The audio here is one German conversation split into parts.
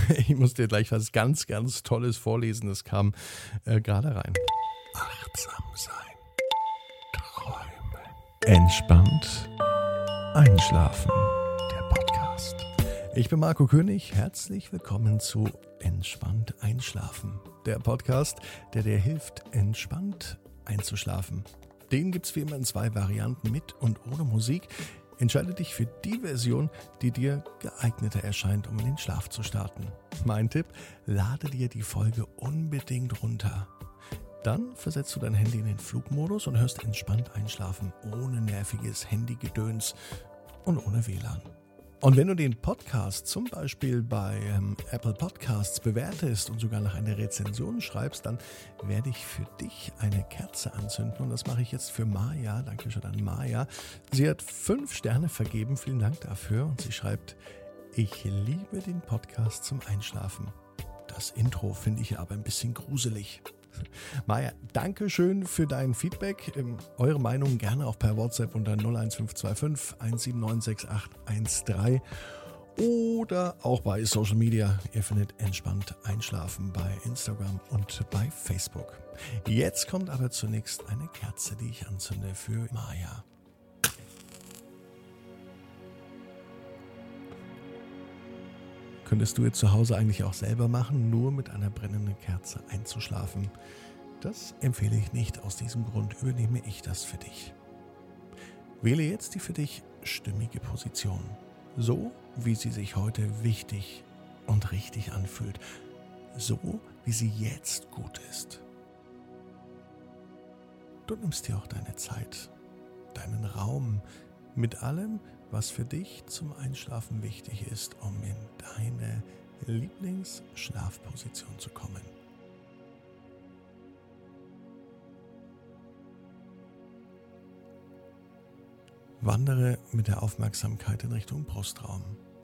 Ich muss dir gleich was ganz, ganz Tolles vorlesen. Das kam gerade rein. Achtsam sein. Träumen. Entspannt. Einschlafen. Der Podcast. Ich bin Marco König. Herzlich willkommen zu Entspannt Einschlafen. Der Podcast, der dir hilft, entspannt einzuschlafen. Den gibt es wie immer in 2 Varianten, mit und ohne Musik. Entscheide dich für die Version, die dir geeigneter erscheint, um in den Schlaf zu starten. Mein Tipp: lade dir die Folge unbedingt runter. Dann versetzt du dein Handy in den Flugmodus und hörst entspannt einschlafen, ohne nerviges Handygedöns und ohne WLAN. Und wenn du den Podcast zum Beispiel bei Apple Podcasts bewertest und sogar noch eine Rezension schreibst, dann werde ich für dich eine Kerze anzünden. Und das mache ich jetzt für Maja. Dankeschön an Maja. Sie hat 5 Sterne vergeben. Vielen Dank dafür. Und sie schreibt: Ich liebe den Podcast zum Einschlafen. Das Intro finde ich aber ein bisschen gruselig. Maja, danke schön für dein Feedback. Eure Meinung gerne auch per WhatsApp unter 01525 1796813 oder auch bei Social Media. Ihr findet Entspannt Einschlafen bei Instagram und bei Facebook. Jetzt kommt aber zunächst eine Kerze, die ich anzünde für Maja. Könntest du jetzt zu Hause eigentlich auch selber machen, nur mit einer brennenden Kerze einzuschlafen? Das empfehle ich nicht. Aus diesem Grund übernehme ich das für dich. Wähle jetzt die für dich stimmige Position. So, wie sie sich heute wichtig und richtig anfühlt. So, wie sie jetzt gut ist. Du nimmst dir auch deine Zeit, deinen Raum mit allem, was für dich zum Einschlafen wichtig ist, um in deine Lieblingsschlafposition zu kommen. Wandere mit der Aufmerksamkeit in Richtung Brustraum.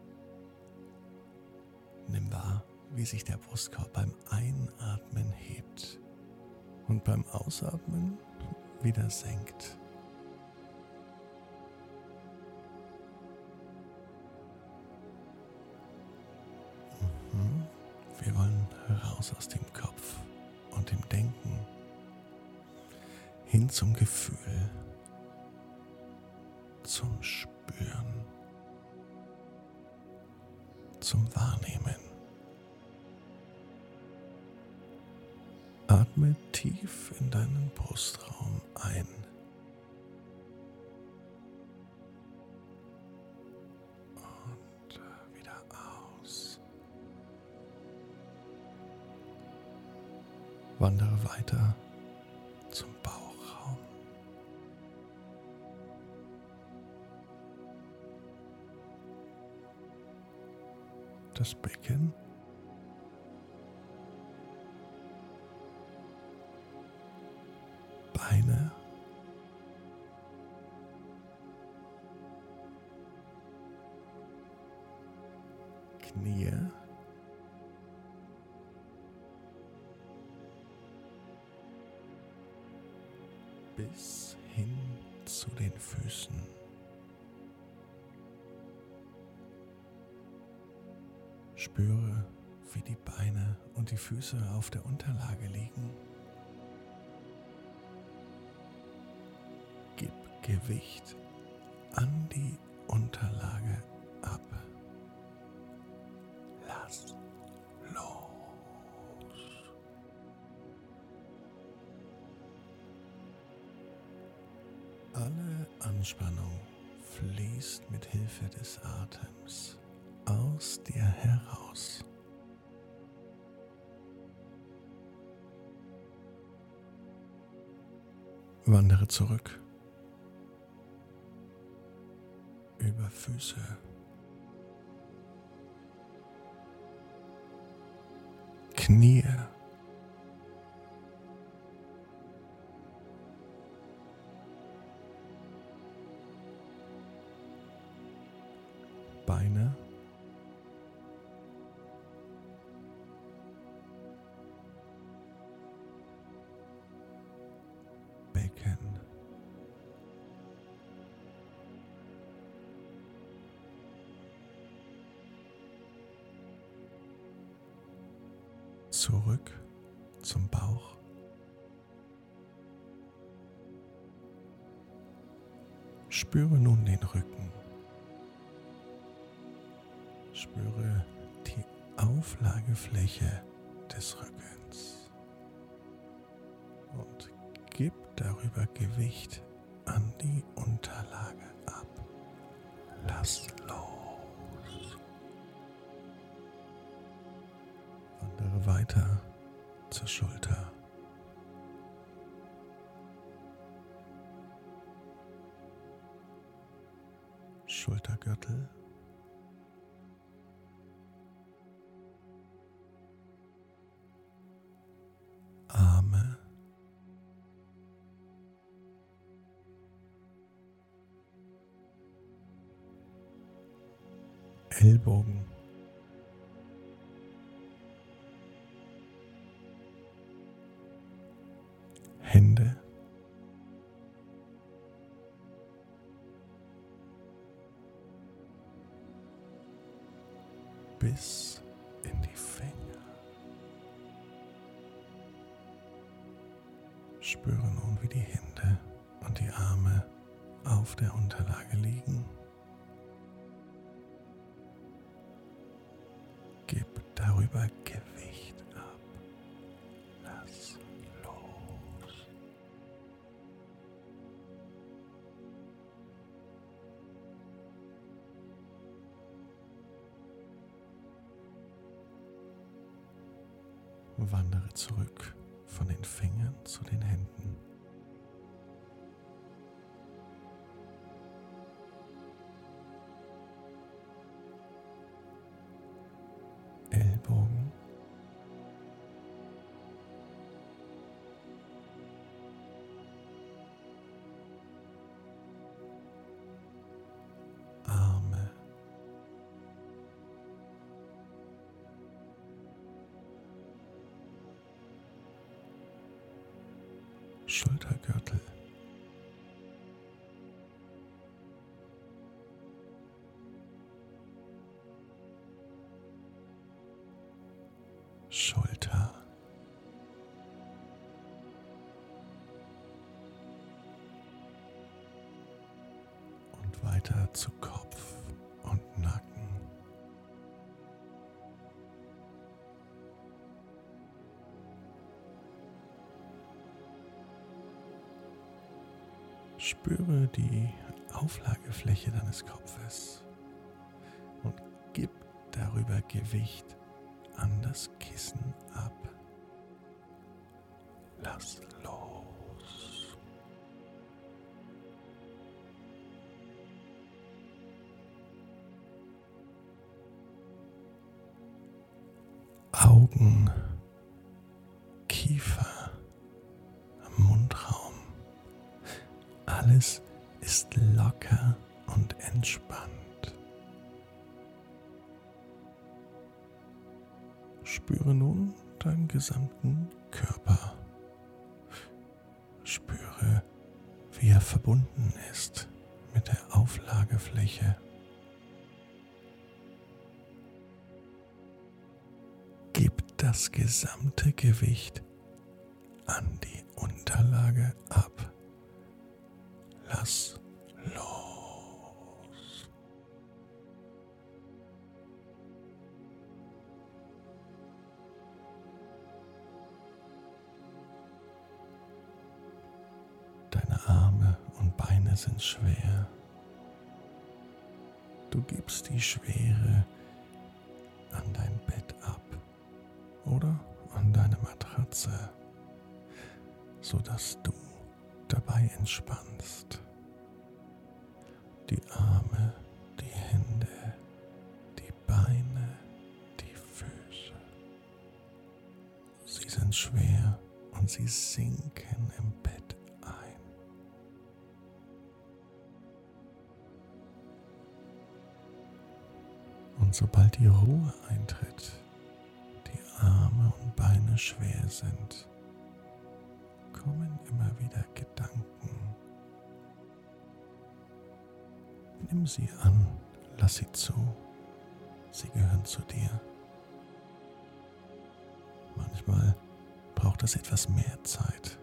Nimm wahr, wie sich der Brustkorb beim Einatmen hebt und beim Ausatmen wieder senkt. Wir wollen raus aus dem Kopf und dem Denken hin zum Gefühl, zum Spüren, zum Wahrnehmen. Atme tief in deinen Brustraum ein. Und wieder aus. Wandere weiter zum Bauchraum. Das Becken. Beine. Knie. Bis hin zu den Füßen. Spüre, wie die Beine und die Füße auf der Unterlage liegen. Gib Gewicht an die Unterlage ab. Lass los. Alle Anspannung fließt mit Hilfe des Atems aus dir heraus. Wandere zurück über Füße, Knie, Beine, Becken, zurück zum Bauch. Spüre nun den Rücken. Spüre die Auflagefläche des Rückens und gib darüber Gewicht an die Unterlage ab. Lass los. Wandere weiter zur Schulter. Schultergürtel. Arme. Ellbogen. Hände. Bis in die Finger. Spüre nun, wie die Hände und die Arme auf der Unterlage liegen. Gib darüber Gewicht ab. Lass los. Wandere zurück von den Fingern zu den Händen. Ellbogen. Arme. Schultergürtel. Schulter. Und weiter zu Kopf und Nacken. Spüre die Auflagefläche deines Kopfes und gib darüber Gewicht an das Kissen ab. Lass los. Augen, Kiefer, Mundraum. Alles ist locker und entspannt. Spüre nun deinen gesamten Körper. Spüre, wie er verbunden ist mit der Auflagefläche. Gib das gesamte Gewicht an die Unterlage ab. Lass los. Deine Arme und Beine sind schwer. Du gibst die Schwere an dein Bett ab oder an deine Matratze, sodass du dabei entspannst. Die Arme, die Hände, die Beine, die Füße. Sie sind schwer und sie sinken im Bett ein. Und sobald die Ruhe eintritt, die Arme und Beine schwer sind, kommen immer wieder Gedanken. Nimm sie an, lass sie zu. Sie gehören zu dir. Manchmal es etwas mehr Zeit.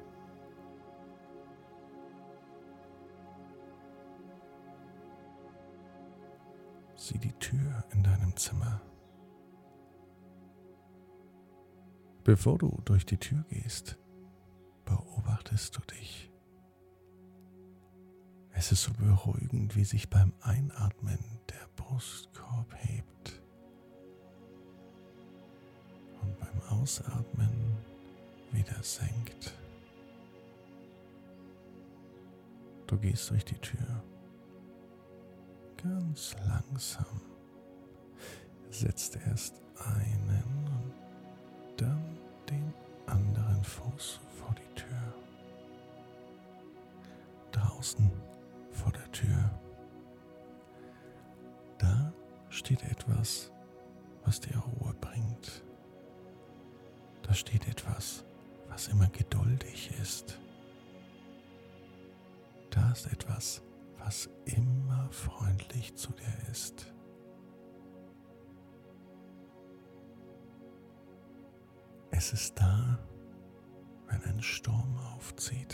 Sieh die Tür in deinem Zimmer. Bevor du durch die Tür gehst, beobachtest du dich. Es ist so beruhigend, wie sich beim Einatmen der Brustkorb hebt und beim Ausatmen wieder senkt. Du gehst durch die Tür. Ganz langsam. Setzt erst einen und dann den anderen Fuß vor die Tür. Draußen vor der Tür. Da steht etwas, was dir Ruhe bringt. Da steht etwas, was immer geduldig ist. Da ist etwas, was immer freundlich zu dir ist. Es ist da, wenn ein Sturm aufzieht.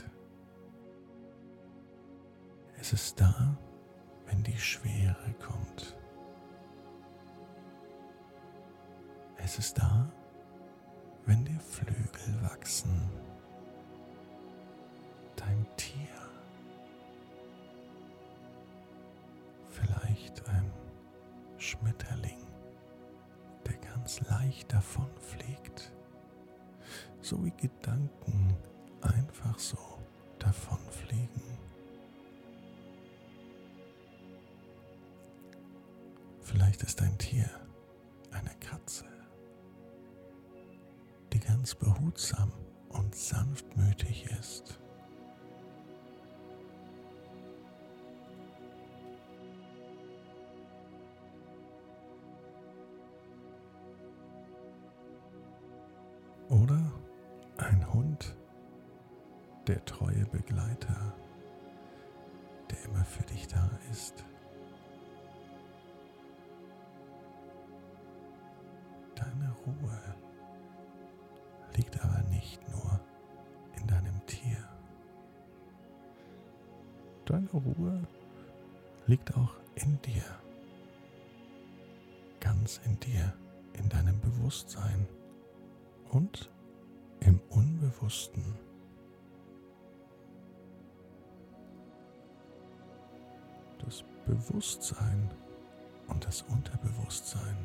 Es ist da, wenn die Schwere kommt. Es ist da, wenn dir Flügel wachsen. Dein Tier. Vielleicht ein Schmetterling, der ganz leicht davonfliegt. So wie Gedanken einfach so davonfliegen. Vielleicht ist ein Tier eine Katze, die ganz behutsam und sanftmütig ist. Oder ein Hund, der treue Begleiter, der immer für dich da ist. Deine Ruhe liegt aber nicht nur in deinem Tier. Deine Ruhe liegt auch in dir, ganz in dir, in deinem Bewusstsein und im Unbewussten. Das Bewusstsein und das Unterbewusstsein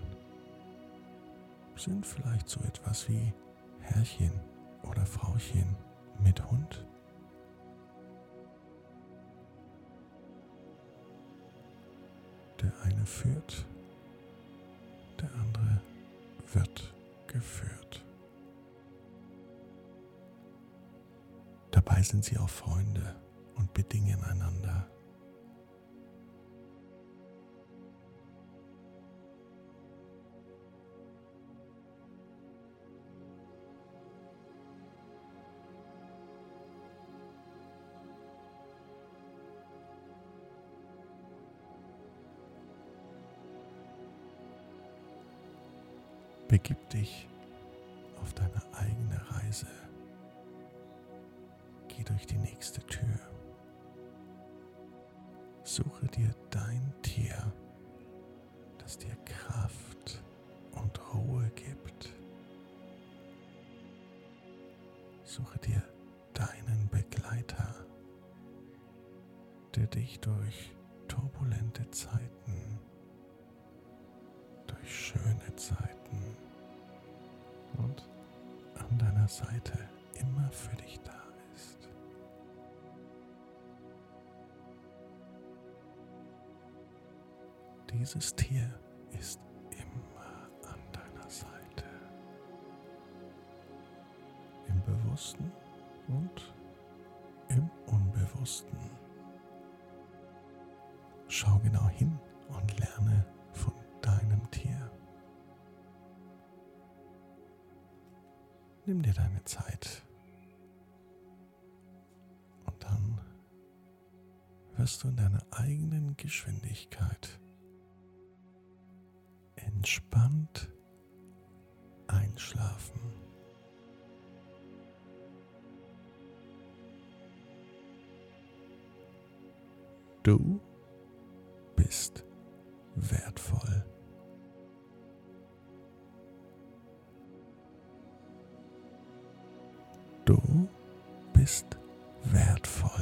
sind vielleicht so etwas wie Herrchen oder Frauchen mit Hund. Der eine führt, der andere wird geführt. Dabei sind sie auch Freunde und bedingen einander. Begib dich auf deine eigene Reise. Geh durch die nächste Tür. Suche dir dein Tier, das dir Kraft und Ruhe gibt. Suche dir deinen Begleiter, der dich durch turbulente Zeiten, durch schöne Zeiten und an deiner Seite immer für dich da ist. Dieses Tier ist immer an deiner Seite. Im Bewussten und im Unbewussten. Schau genau hin und lerne von deinem Tier. Nimm dir deine Zeit und dann wirst du in deiner eigenen Geschwindigkeit entspannt einschlafen. Du bist wertvoll. Du bist wertvoll.